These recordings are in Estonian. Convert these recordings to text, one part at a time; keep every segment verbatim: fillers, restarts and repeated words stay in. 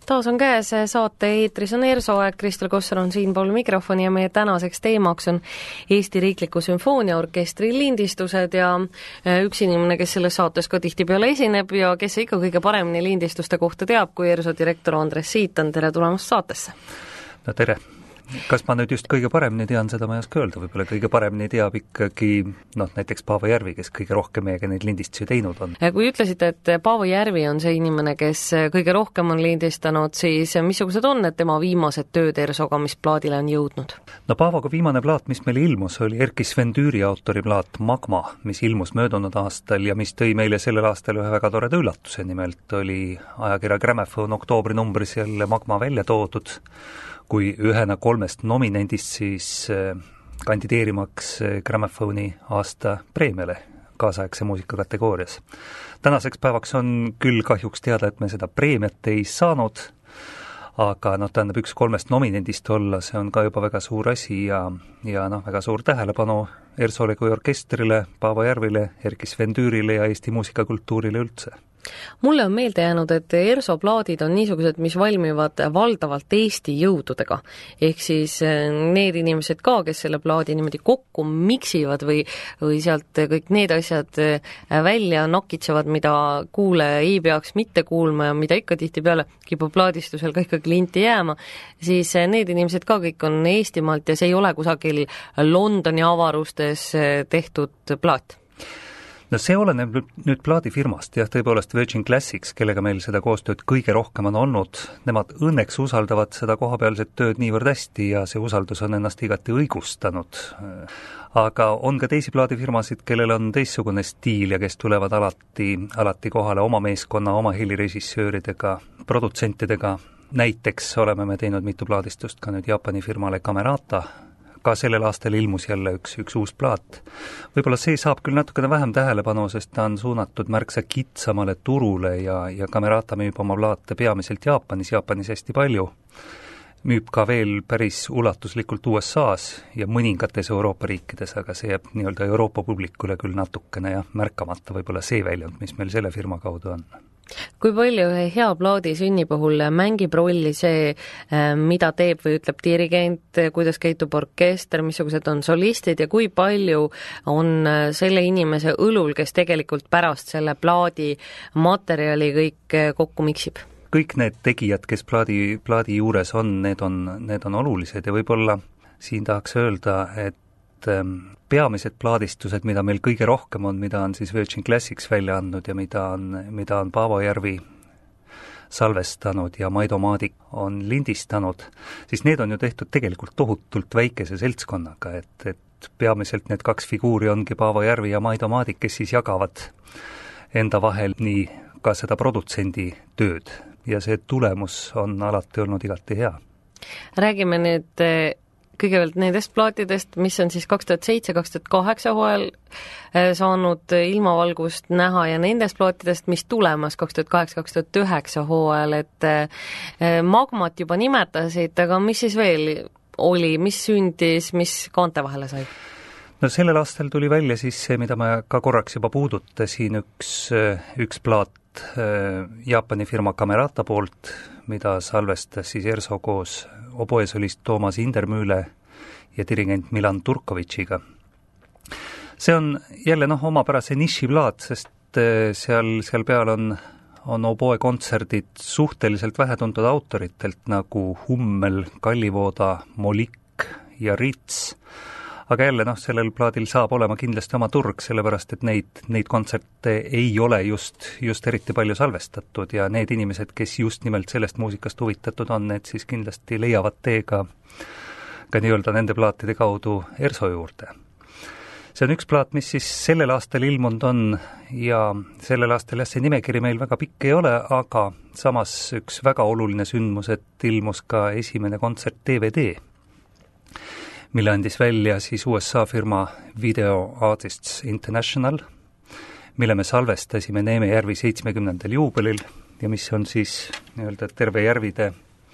Taas on käes saate eetris on Erso-aeg, Kristel Kossar on siinpool mikrofoni ja meie tänaseks teemaks on Eesti Riikliku Sümfooniaorkestri lindistused ja üks inimene, kes selles saates ka tihtipeale esineb ja kes ikka kõige paremini lindistuste kohta teab, kui Erso direktor Andres Siitan, tere tulemast saatesse! No tere! Kas ma nüüd just kõige paremini tean, seda ma ei oska öelda, võib-olla kõige paremini teab ikkagi noh, näiteks Paavo Järvi, kes kõige rohkem meiega neid lindistusi teinud on. Kui ütlesite, et Paavo Järvi on see inimene, kes kõige rohkem on lindistanud, siis missugused on need tema viimased tööd Ersoga, mis plaadile on jõudnud? No Paavoga viimane plaat, mis meil ilmus, oli Erki Sven Tüüri autori plaat Magma, mis ilmus möödunud aastal ja mis tõi meile sellel aastal ühe väga toreda üllatuse, nimelt oli ajakirja Gramophone oktoobri numbris jälle Magma välja toodud kui ühena kolmest nominendist siis kandideerimaks Gramophone'i aasta preemiale kaasaegse muusika kategoorias. Tänaseks päevaks on küll kahjuks teada, et me seda preemiat ei saanud, aga noh, tähendab üks kolmest nominendist olla, see on ka juba väga suur asi ja, ja noh, väga suur tähelepanu Ersole kui orkestrile, Paavo Järvile, Erki Sven Tüürile ja Eesti muusikakultuurile üldse. Mulle on meelde jäänud, et Erso plaadid on niisugused, mis valmivad valdavalt Eesti jõududega. Ehk siis need inimesed ka, kes selle plaadi niimoodi kokku miksivad või, või sealt kõik need asjad välja nokitsevad, mida kuulaja ei peaks mitte kuulma ja mida ikka tihtipeale kipub plaadistusel ka ikka klienti jääma, siis need inimesed ka kõik on Eestimaalt ja see ei ole kusagil Londoni avarustes tehtud plaat. No see oleneb nüüd plaadifirmast, jah, tõepoolest Virgin Classics, kellega meil seda koostööd kõige rohkem on olnud, nemad õnneks usaldavad seda kohapealset tööd niivõrd hästi ja see usaldus on ennast igati õigustanud. Aga on ka teisi plaadifirmasid, kellel on teistsugune stiil ja kes tulevad alati, alati kohale oma meeskonna, oma helirežissööridega, produtsentidega. Näiteks oleme me teinud mitu plaadistust ka nüüd Jaapani firmale Camerata, ka sellel aastal ilmus jälle üks, üks uus plaat. Võib-olla see saab küll natukene vähem tähelepanu, sest ta on suunatud märksa kitsamale turule ja, ja Camerata müüb oma plaate peamiselt Jaapanis, Jaapanis hästi palju. Müüb ka veel päris ulatuslikult U S A-s ja mõningates Euroopa riikides, aga see jääb nii-öelda Euroopa publikule küll natukene ja märkamata võib-olla see väljund, mis meil selle firma kaudu on. Kui palju hea plaadi sünni puhul mängib rolli see, mida teeb või ütleb dirigent, kuidas käitub orkester, missugused on solistid ja kui palju on selle inimese õlul, kes tegelikult pärast selle plaadi materjali kõik kokku miksib? Kõik need tegijad, kes plaadi, plaadi juures on, need on, need on olulised ja võib-olla siin tahaks öelda, et peamised plaadistused, mida meil kõige rohkem on, mida on siis Virgin Classics välja andnud ja mida on, mida on Paavo Järvi salvestanud ja Maido Maadik on lindistanud, siis need on ju tehtud tegelikult tohutult väikese seltskonnaga, et, et peamiselt need kaks figuuri ongi Paavo Järvi ja Maido Maadik, kes siis jagavad enda vahel nii ka seda produtsendi tööd ja see tulemus on alati olnud igati hea. Räägime nüüd kõigepealt nendest plaatidest, mis on siis kaks tuhat seitse kaks tuhat kaheksa hooajal saanud ilmavalgust näha ja nendest plaatidest, mis tulemas kaks tuhat kaheksa kaks tuhat üheksa hooajal, et Magmat juba nimetasid, aga mis siis veel oli, mis sündis, mis kaante vahele sai? No sellel aastal tuli välja siis see, mida ma ka korraks juba puudutasin, üks, üks plaat Jaapani firma Camerata poolt, mida salvestas siis Erso koos oboesolist Toomas Indermüüle ja dirigent Milan Turkovitšiga. See on jälle noh, omapärase nišiplaat, sest seal, seal peal on, on oboe kontserdid suhteliselt vähetuntud autoritelt nagu Hummel, Kallivooda, Molik ja Rits. Aga jälle noh, sellel plaadil saab olema kindlasti oma turg, sellepärast et neid, neid kontserte ei ole just, just eriti palju salvestatud ja need inimesed, kes just nimelt sellest muusikast huvitatud on, need siis kindlasti leiavad tee ka, ka nii-öelda nende plaatide kaudu Erso juurde. See on üks plaat, mis siis sellel aastal ilmunud on ja sellel aastal jah, see nimekiri meil väga pikk ei ole, aga samas üks väga oluline sündmus, et ilmus ka esimene kontsert D V D, mille andis välja siis U S A firma Video Artists International, mille me salvestasime Neeme Järvi seitsmekümnendal juubelil ja mis on siis nii-öelda terve Järvide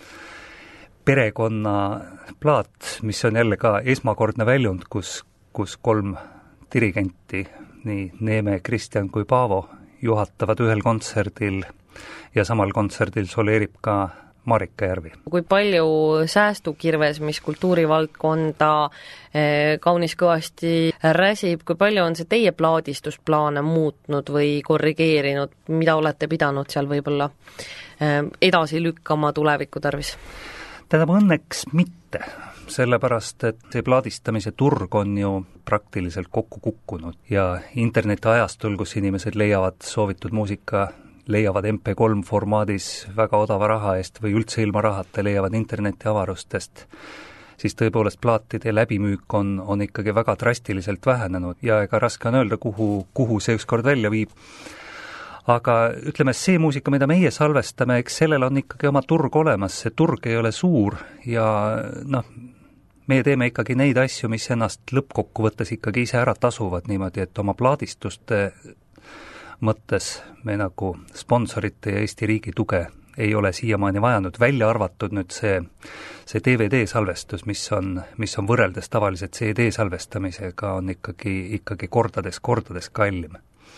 perekonna plaat, mis on jälle ka esmakordne väljund, kus, kus kolm dirigenti, nii Neeme, Kristjan kui Paavo, juhatavad ühel kontserdil ja samal kontserdil soleerib ka Marika Järvi. Kui palju säästukirves, mis kultuurivaldkonda kaunis kõvasti räsib, kui palju on see teie plaadistusplaane muutnud või korrigeerinud, mida olete pidanud seal võib-olla edasi lükkama tuleviku tarvis? Tähendab, õnneks mitte, sellepärast et see plaadistamise turg on ju praktiliselt kokku kukkunud ja interneti ajastul, kus inimesed leiavad soovitud muusika leiavad M P kolm formaadis väga odava raha eest või üldse ilma rahata leiavad interneti avarustest, siis tõepoolest plaatide läbimüük on, on ikkagi väga drastiliselt vähenenud ja ega raske on öelda, kuhu, kuhu see ükskord välja viib. Aga ütleme, see muusika, mida meie salvestame, eks sellel on ikkagi oma turg olemas, see turg ei ole suur ja noh, meie teeme ikkagi neid asju, mis ennast lõppkokkuvõttes ikkagi ise ära tasuvad niimoodi, et oma plaadistuste mõttes me nagu sponsorite ja Eesti riigi tuge ei ole siiamaani vajanud, välja arvatud nüüd see, see D V D-salvestus, mis on, mis on võrreldes tavaliselt C D salvestamisega on ikkagi, ikkagi kordades, kordades kallim.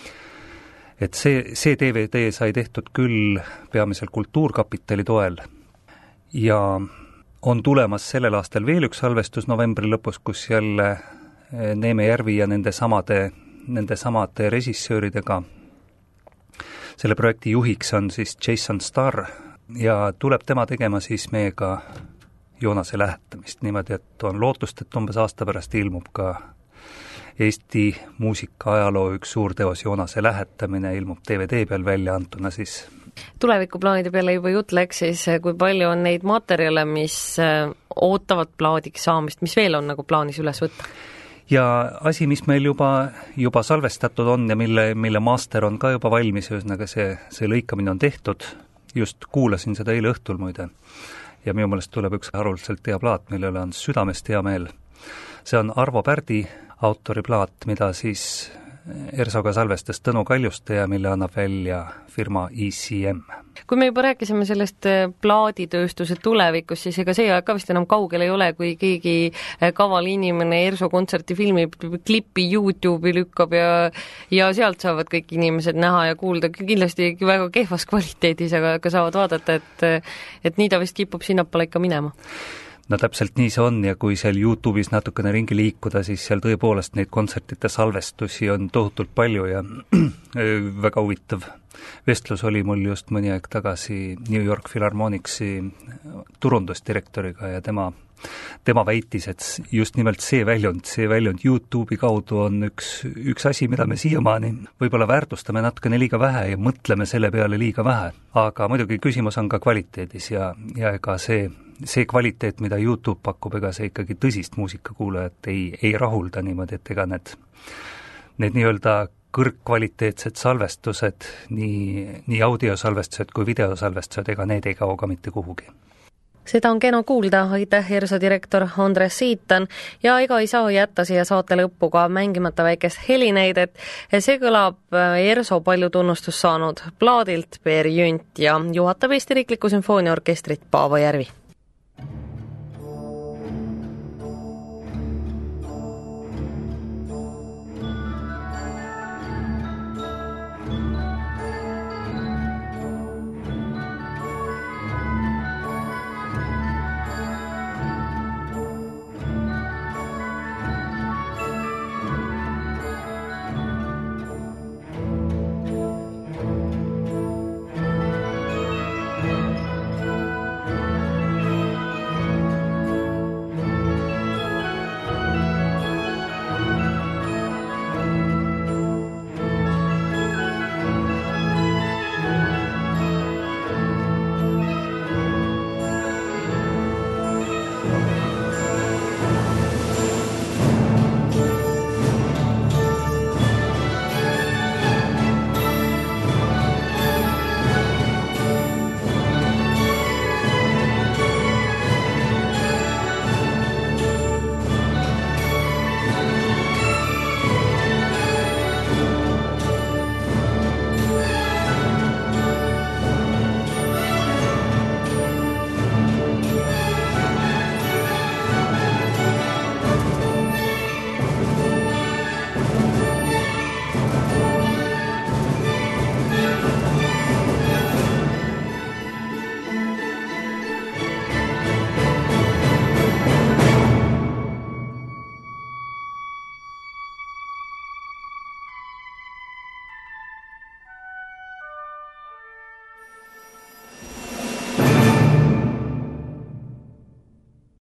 Et see, see D V D sai tehtud küll peamiselt Kultuurkapitali toel ja on tulemas sellel aastal veel üks salvestus novembri lõpus, kus jälle Neeme Järvi ja nende samade, nende samade režissööridega selle projekti juhiks on siis Jason Starr ja tuleb tema tegema siis meiega Joonase lähetamist, niimoodi, et on lootust, et umbes aasta pärast ilmub ka Eesti muusika ajaloo üks suur teos Joonase lähetamine, ilmub D V D peal välja antuna siis. Tulevikuplaanide peale juba jutt läks, siis kui palju on neid materjale, mis ootavad plaadiks saamist, mis veel on nagu plaanis üles võtta? Ja asi, mis meil juba, juba salvestatud on ja mille, mille master on ka juba valmis, ühesõnaga see, see lõikamine on tehtud, just kuulasin seda eile õhtul muide ja minu meelest tuleb üks haruldaselt hea plaat, millele on südamest hea meel. See on Arvo Pärdi autori plaat, mida siis Ersoga salvestas Tõnu Kaljuste ja mille annab välja firma E C M. Kui me juba rääkisime sellest plaaditööstuse tulevikust, siis ega see aeg ka vist enam kaugel ei ole, kui keegi kaval inimene Erso kontserti filmi klippi YouTube'i lükkab ja, ja sealt saavad kõik inimesed näha ja kuulda kindlasti väga kehvas kvaliteedis, aga, aga saavad vaadata, et, et nii ta vist kipub sinnapoole ikka minema. No täpselt nii see on ja kui seal YouTube'is natukene ringi liikuda, siis seal tõepoolest neid kontsertide salvestusi on tohutult palju ja väga huvitav vestlus oli mul just mõni aeg tagasi New York Philharmonicsi turundusdirektoriga ja tema, tema väitis, et just nimelt see väljund, see väljund YouTube'i kaudu on üks, üks asi, mida me siiamaani võib-olla väärtustame natukene liiga vähe ja mõtleme selle peale liiga vähe. Aga muidugi küsimus on ka kvaliteedis ja, ja ega see see kvaliteet, mida YouTube pakub, ega see ikkagi tõsist muusikakuulajat ei, ei rahulda niimoodi, et ega need, need nii-öelda kõrgkvaliteetsed salvestused, nii, nii audiosalvestused kui videosalvestused, ega need ei kao ka mitte kuhugi. Seda on kena kuulda, aitäh Erso direktor Andres Siitan ja ega ei saa jätta siia saate lõppu ka mängimata väikest helinäidet. See kõlab Erso palju tunnustust saanud plaadilt Per Jünt ja juhatab Eesti Riikliku Sümfooniaorkestrit Paavo Järvi.